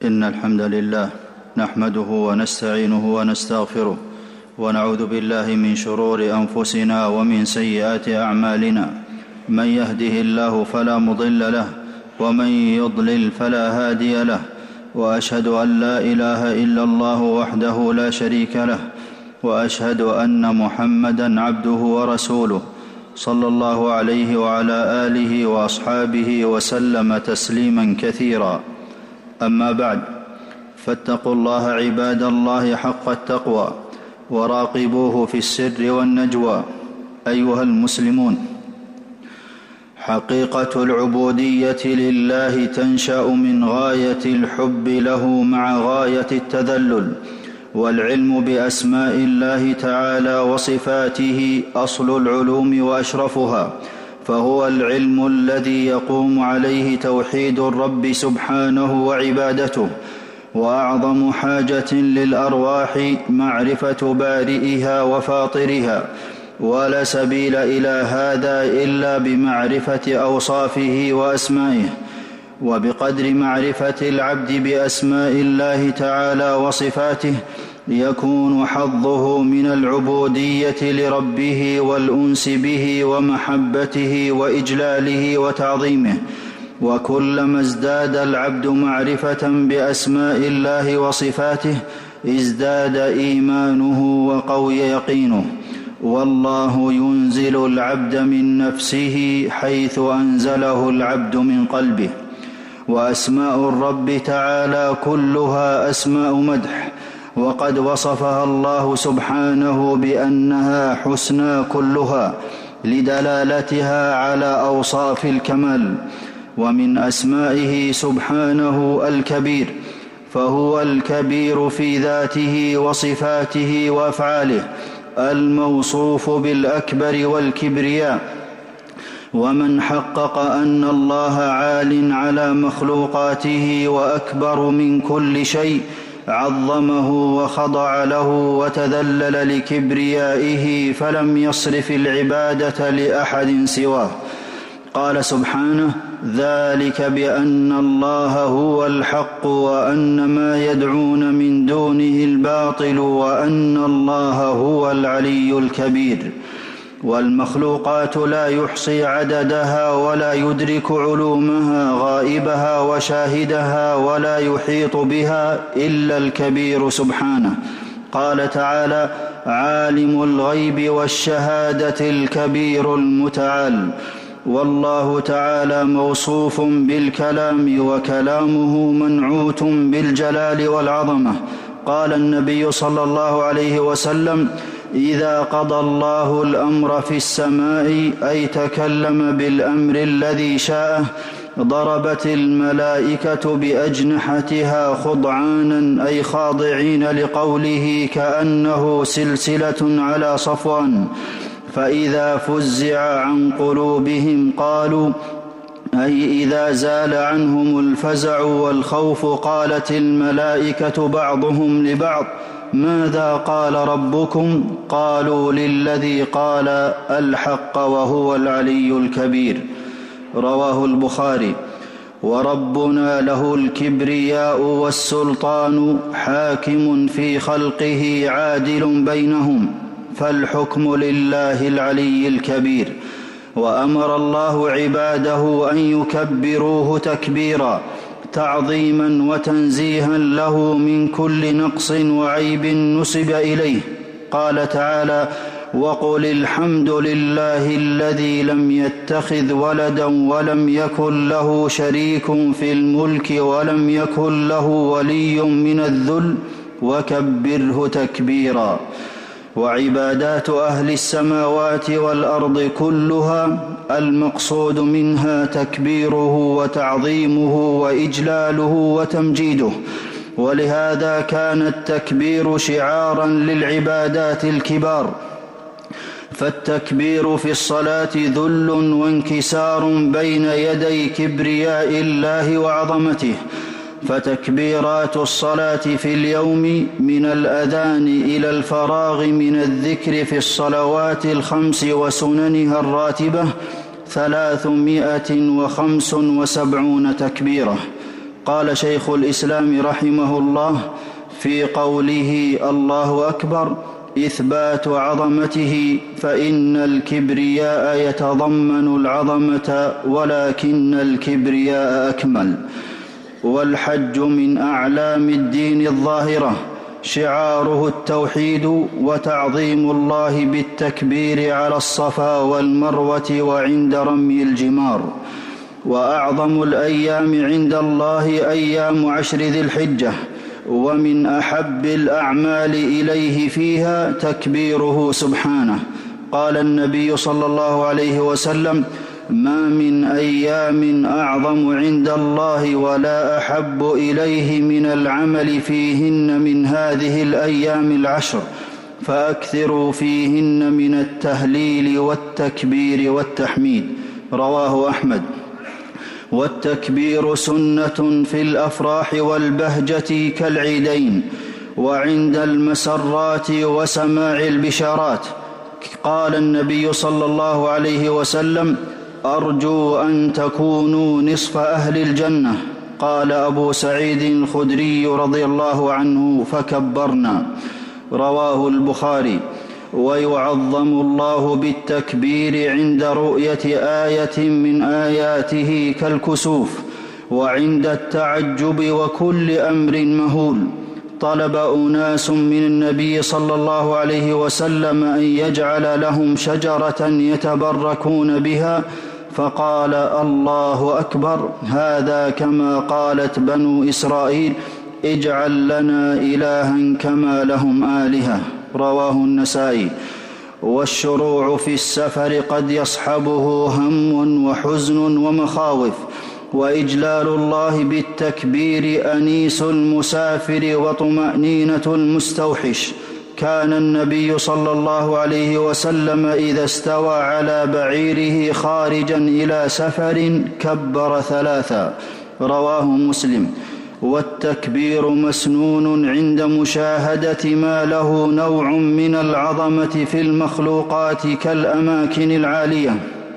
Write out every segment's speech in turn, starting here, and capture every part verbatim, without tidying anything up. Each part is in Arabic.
إن الحمد لله نحمده ونستعينه ونستغفره ونعوذ بالله من شرور أنفسنا ومن سيئات أعمالنا. من يهده الله فلا مضل له ومن يضلل فلا هادي له، وأشهد أن لا إله إلا الله وحده لا شريك له، وأشهد أن محمدًا عبده ورسوله صلى الله عليه وعلى آله وأصحابه وسلم تسليمًا كثيرا. أما بعد، فاتقوا الله عباد الله حق التقوى وراقبوه في السر والنجوى. أيها المسلمون، حقيقة العبودية لله تنشأ من غاية الحب له مع غاية التذلل، والعلم بأسماء الله تعالى وصفاته أصل العلوم وأشرفها، فهو العلم الذي يقوم عليه توحيد الرب سبحانه وعبادته. وأعظم حاجة للأرواح معرفة بارئها وفاطرها، ولا سبيل إلى هذا إلا بمعرفة أوصافه وأسمائه. وبقدر معرفة العبد بأسماء الله تعالى وصفاته يكون حظه من العبودية لربه والأنس به ومحبته وإجلاله وتعظيمه. وكلما ازداد العبد معرفة بأسماء الله وصفاته ازداد إيمانه وقوي يقينه. والله ينزل العبد من نفسه حيث أنزله العبد من قلبه. وأسماء الرب تعالى كلها أسماء مدح، وقد وصفها الله سبحانه بأنها حسنى كلها لدلالتها على أوصاف الكمال. ومن أسمائه سبحانه الكبير، فهو الكبير في ذاته وصفاته وأفعاله، الموصوف بالأكبر والكبرياء. ومن حقق أن الله عال على مخلوقاته وأكبر من كل شيء عظمه وخضع له وتذلل لكبريائه، فلم يصرف العبادة لأحد سواه. قال سبحانه: ذلك بأن الله هو الحق وأن ما يدعون من دونه الباطل وأن الله هو العلي الكبير. والمخلوقات لا يحصي عددها ولا يدرك علومها، غائبها وشاهدها، ولا يحيط بها إلا الكبير سبحانه. قال تعالى: عالم الغيب والشهادة الكبير المتعال. والله تعالى موصوف بالكلام، وكلامه منعوت بالجلال والعظمة. قال النبي صلى الله عليه وسلم: إذا قضى الله الأمر في السماء، أي تكلم بالأمر الذي شاءه، ضربت الملائكة بأجنحتها خضعانا، أي خاضعين لقوله، كأنه سلسلة على صفوان. فإذا فزع عن قلوبهم قالوا، أي إذا زال عنهم الفزع والخوف، قالت الملائكة بعضهم لبعض: ماذا قال ربكم؟ قالوا للذي قال الحق وهو العلي الكبير. رواه البخاري. وربنا له الكبرياء والسلطان، حاكم في خلقه عادل بينهم، فالحكم لله العلي الكبير. وأمر الله عباده أن يكبروه تكبيرا، تعظيما وتنزيها له من كل نقص وعيب نسب إليه. قال تعالى: وقل الحمد لله الذي لم يتخذ ولدا ولم يكن له شريك في الملك ولم يكن له ولي من الذل وكبره تكبيرا. وعبادات أهل السماوات والأرض كلها المقصود منها تكبيره وتعظيمه وإجلاله وتمجيده. ولهذا كان التكبير شعارا للعبادات الكبار. فالتكبير في الصلاة ذل وانكسار بين يدي كبرياء الله وعظمته. فتكبيرات الصلاة في اليوم من الأذان إلى الفراغ من الذكر في الصلوات الخمس وسننها الراتبة ثلاثمائة وخمس وسبعون تكبيرة. قال شيخ الإسلام رحمه الله في قوله الله أكبر إثبات عظمته، فإن الكبرياء يتضمن العظمة ولكن الكبرياء أكمل. والحج من أعلام الدين الظاهرة، شعاره التوحيد وتعظيم الله بالتكبير على الصفا والمروة وعند رمي الجمار. وأعظم الأيام عند الله أيام عشر ذي الحجة، ومن أحب الأعمال إليه فيها تكبيره سبحانه. قال النبي صلى الله عليه وسلم: ما من أيام أعظم عند الله ولا أحب إليه من العمل فيهن من هذه الأيام العشر، فأكثروا فيهن من التهليل والتكبير والتحميد. رواه أحمد. والتكبير سنة في الأفراح والبهجة كالعيدين، وعند المسرات وسماع البشارات. قال النبي صلى الله عليه وسلم: أرجو أن تكونوا نصف أهل الجنة. قال أبو سعيد الخدري رضي الله عنه: فكبرنا. رواه البخاري. ويعظم الله بالتكبير عند رؤية آية من آياته كالكسوف، وعند التعجب وكل أمر مهول. طلب أناس من النبي صلى الله عليه وسلم أن يجعل لهم شجرة يتبركون بها، فقال: الله أكبر، هذا كما قالت بنو إسرائيل: اجعل لنا إلها كما لهم آلهة. رواه النسائي. والشروع في السفر قد يصحبه هم وحزن ومخاوف، وإجلال الله بالتكبير أنيس المسافر وطمأنينة المستوحش. كان النبي صلى الله عليه وسلم إذا استوى على بعيره خارجا إلى سفر كبر ثلاثا. رواه مسلم. والتكبير مسنون عند مشاهدة ما له نوع من العظمة في المخلوقات كالأماكن العالية.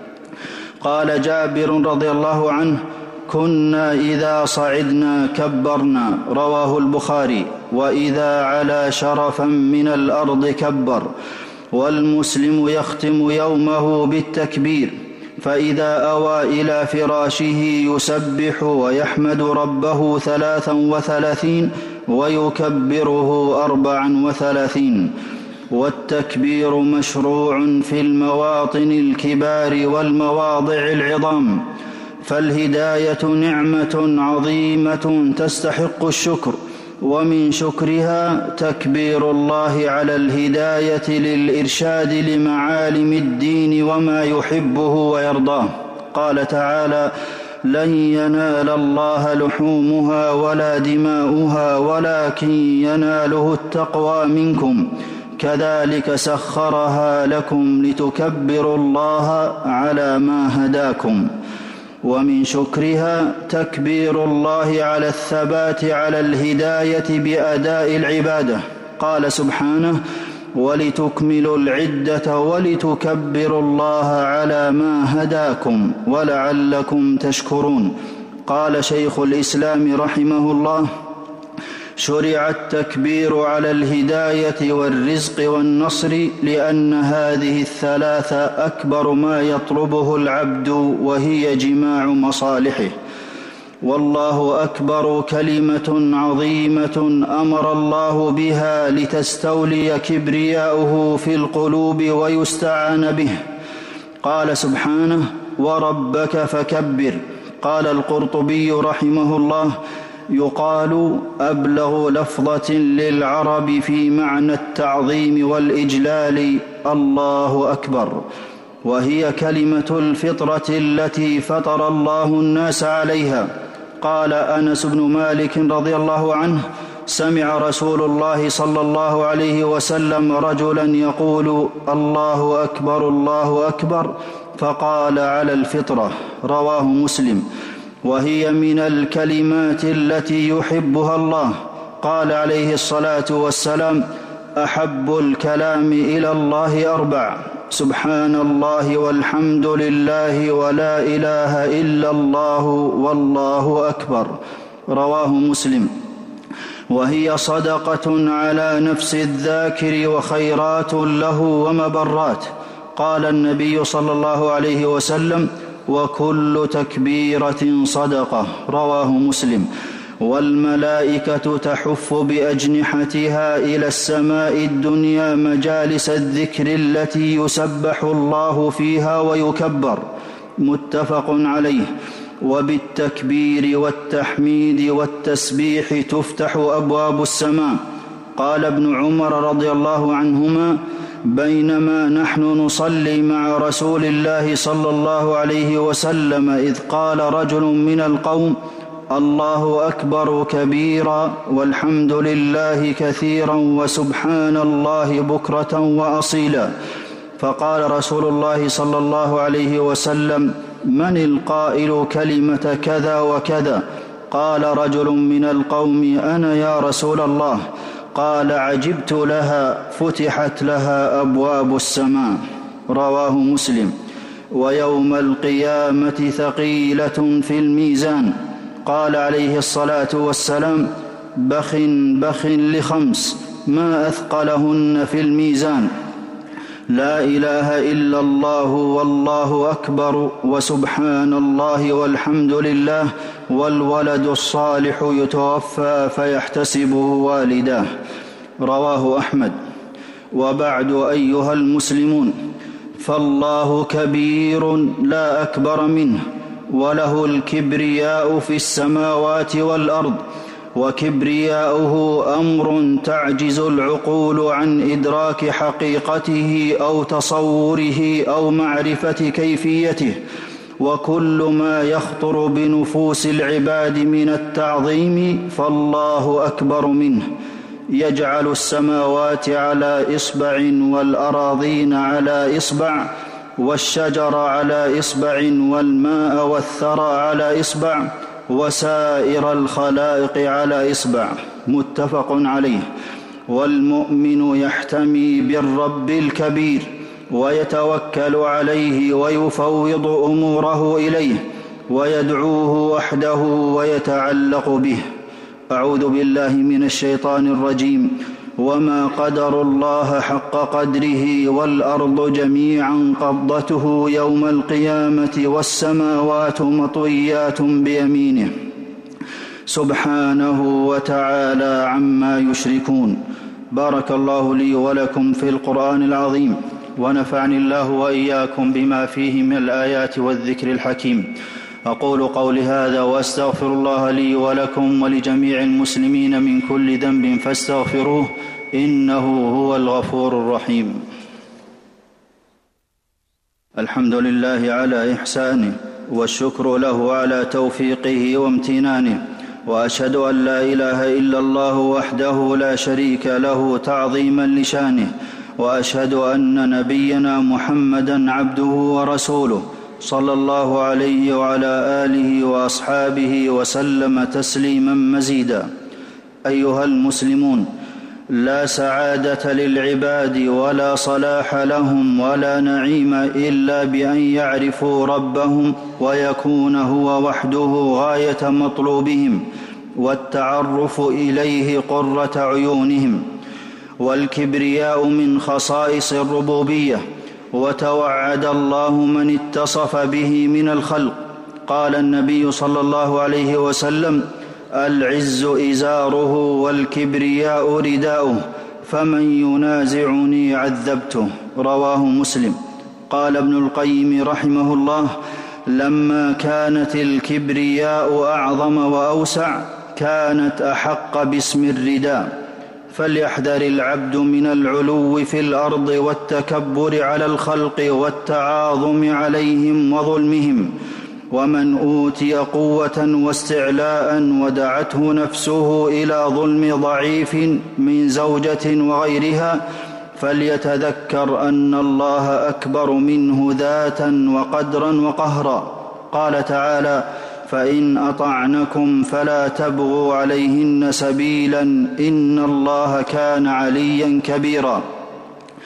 قال جابر رضي الله عنه: كنا إذا صعدنا كبرنا. رواه البخاري. وإذا علا شرفا من الأرض كبر. والمسلم يختم يومه بالتكبير، فإذا أوى إلى فراشه يسبح ويحمد ربه ثلاثا وثلاثين ويكبره أربعا وثلاثين. والتكبير مشروع في المواطن الكبار والمواضع العظام، فالهداية نعمة عظيمة تستحق الشكر، ومن شكرها تكبير الله على الهداية للإرشاد لمعالم الدين وما يحبه ويرضاه. قال تعالى: لن ينال الله لحومها ولا دماؤها ولكن يناله التقوى منكم، كذلك سخرها لكم لتكبروا الله على ما هداكم. ومن شكرها تكبير الله على الثبات على الهداية بأداء العبادة. قال سبحانه: ولتكملوا العدة ولتكبروا الله على ما هداكم ولعلكم تشكرون. قال شيخ الإسلام رحمه الله: شرع التكبير على الهداية والرزق والنصر، لأن هذه الثلاثة أكبر ما يطلبه العبد، وهي جماع مصالحه. والله أكبر كلمة عظيمة أمر الله بها لتستولي كبرياؤه في القلوب ويستعان به. قال سبحانه: وربك فكبر. قال القرطبي رحمه الله: يقال أبلغ لفظة للعرب في معنى التعظيم والإجلال الله أكبر، وهي كلمة الفطرة التي فطر الله الناس عليها. قال أنس بن مالك رضي الله عنه: سمع رسول الله صلى الله عليه وسلم رجلا يقول: الله أكبر الله أكبر، فقال: على الفطرة. رواه مسلم. وهي من الكلمات التي يحبها الله. قال عليه الصلاة والسلام: أحب الكلام إلى الله أربع: سبحان الله والحمد لله ولا إله إلا الله والله أكبر. رواه مسلم. وهي صدقة على نفس الذاكر وخيرات له ومبرات. قال النبي صلى الله عليه وسلم: وكل تكبيرة صدقة. رواه مسلم. والملائكة تحف بأجنحتها إلى السماء الدنيا مجالس الذكر التي يسبح الله فيها ويكبر. متفق عليه. وبالتكبير والتحميد والتسبيح تفتح أبواب السماء. قال ابن عمر رضي الله عنهما: بينما نحن نصلي مع رسول الله صلى الله عليه وسلم إذ قال رجل من القوم: الله أكبر كبيرا والحمد لله كثيرا وسبحان الله بكرة وأصيلا. فقال رسول الله صلى الله عليه وسلم: من القائل كلمة كذا وكذا؟ قال رجل من القوم: أنا يا رسول الله. قال: عجبت لها، فتحت لها أبواب السماء. رواه مسلم. ويوم القيامة ثقيلة في الميزان. قال عليه الصلاة والسلام: بخ بخ لخمس ما أثقلهن في الميزان: لا إله إلا الله والله أكبر وسبحان الله والحمد لله والولد الصالح يتوفى فيحتسبه والداه. رواه أحمد. وبعد أيها المسلمون، فالله كبير لا أكبر منه، وله الكبرياء في السماوات والأرض، وكبرياؤه أمر تعجز العقول عن إدراك حقيقته أو تصوره أو معرفة كيفيته. وكل ما يخطر بنفوس العباد من التعظيم فالله أكبر منه. يجعل السماوات على إصبع والأراضين على إصبع والشجر على إصبع والماء والثرى على إصبع وسائر الخلائق على إصبع. متفق عليه. والمؤمن يحتمي بالرب الكبير ويتوكل عليه ويفوض أموره إليه ويدعوه وحده ويتعلق به. أعوذ بالله من الشيطان الرجيم. وما قدر الله حق قدره والأرض جميعا قبضته يوم القيامة والسماوات مطويات بيمينه سبحانه وتعالى عما يشركون. بارك الله لي ولكم في القرآن العظيم، ونفعني الله وإياكم بما فيه من الآيات والذكر الحكيم. أقول قولي هذا وأستغفر الله لي ولكم ولجميع المسلمين من كل ذنب فاستغفروه إنه هو الغفور الرحيم. الحمد لله على إحسانه، والشكر له على توفيقه وامتنانه، وأشهد أن لا إله إلا الله وحده لا شريك له تعظيما لشانه، وأشهد أن نبينا محمدا عبده ورسوله صلى الله عليه وعلى آله وأصحابه وسلم تسليما مزيدا. أيها المسلمون، لا سعادة للعباد ولا صلاح لهم ولا نعيم إلا بأن يعرفوا ربهم ويكون هو وحده غاية مطلوبهم والتعرف إليه قرة عيونهم. والكبرياء من خصائص الربوبية، وتوعد الله من اتصف به من الخلق. قال النبي صلى الله عليه وسلم: العز إزاره والكبرياء رداؤه، فمن ينازعني عذبته. رواه مسلم. قال ابن القيم رحمه الله: لما كانت الكبرياء أعظم وأوسع كانت أحق باسم الرداء. فليحذر العبد من العلو في الأرض والتكبر على الخلق والتعاظم عليهم وظلمهم. ومن أوتي قوة واستعلاء ودعته نفسه إلى ظلم ضعيف من زوجة وغيرها فليتذكر أن الله أكبر منه ذاتا وقدرا وقهرا. قال تعالى: فإن أطعنكم فلا تبغوا عليهن سبيلا إن الله كان عليا كبيرا.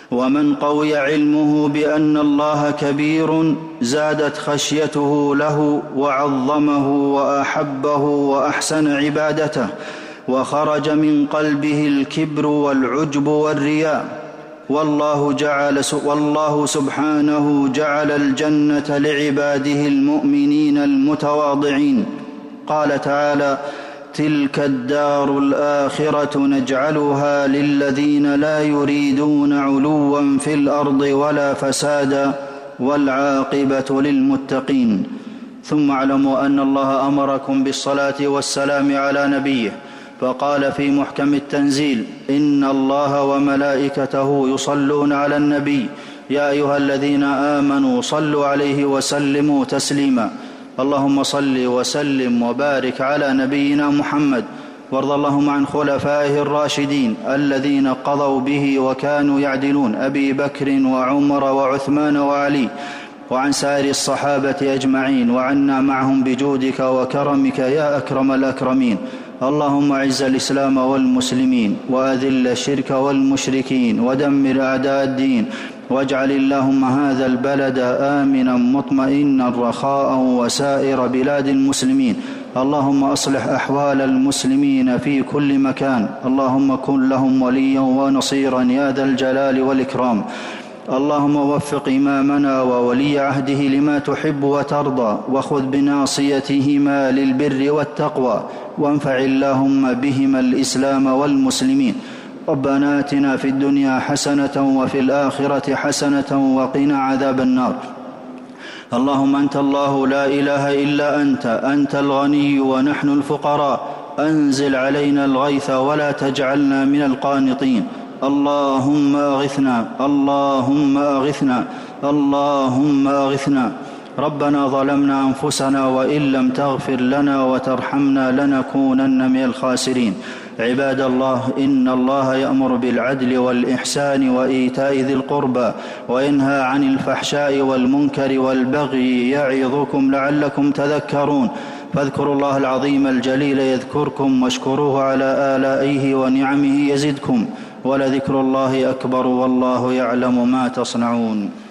ومن قوي علمه بأن الله كبير زادت خشيته له وعظمه وأحبه وأحسن عبادته، وخرج من قلبه الكبر والعجب والرياء. والله, جعل والله سبحانه جعل الجنة لعباده المؤمنين المتواضعين. قال تعالى: تلك الدار الآخرة نجعلها للذين لا يريدون علوا في الأرض ولا فسادا والعاقبة للمتقين. ثم اعلموا أن الله أمركم بالصلاة والسلام على نبيه، فقال في محكم التنزيل: إن الله وملائكته يصلون على النبي يا أيها الذين آمنوا صلوا عليه وسلموا تسليما. اللهم صل وسلم وبارك على نبينا محمد، وارض اللهم عن خلفائه الراشدين الذين قضوا به وكانوا يعدلون، أبي بكر وعمر وعثمان وعلي، وعن سائر الصحابة أجمعين، وعنا معهم بجودك وكرمك يا أكرم الأكرمين. اللهم أعز الإسلام والمسلمين، وأذل الشرك والمشركين، ودمر أعداء الدين، واجعل اللهم هذا البلد آمنا مطمئنا رخاء وسائر بلاد المسلمين. اللهم أصلح أحوال المسلمين في كل مكان. اللهم كن لهم وليا ونصيرا يا ذا الجلال والإكرام. اللهم وفق إمامنا وولي عهده لما تحب وترضى، وخذ بناصيتهما للبر والتقوى، وانفع اللهم بهما الإسلام والمسلمين. ربنا آتنا في الدنيا حسنة وفي الآخرة حسنة وقنا عذاب النار. اللهم أنت الله لا إله إلا أنت، أنت الغني ونحن الفقراء، أنزل علينا الغيث ولا تجعلنا من القانطين. اللهم أغثنا، اللهم أغثنا، اللهم أغثنا. ربنا ظلمنا أنفسنا وإن لم تغفر لنا وترحمنا لنكونن من الخاسرين. عباد الله، إن الله يأمر بالعدل والإحسان وإيتاء ذي القربى، وينهى عن الفحشاء والمنكر والبغي، يعظكم لعلكم تذكرون. فاذكروا الله العظيم الجليل يذكركم، واشكروه على آلائه ونعمه يزدكم، ولذكر الله أكبر والله يعلم ما تصنعون.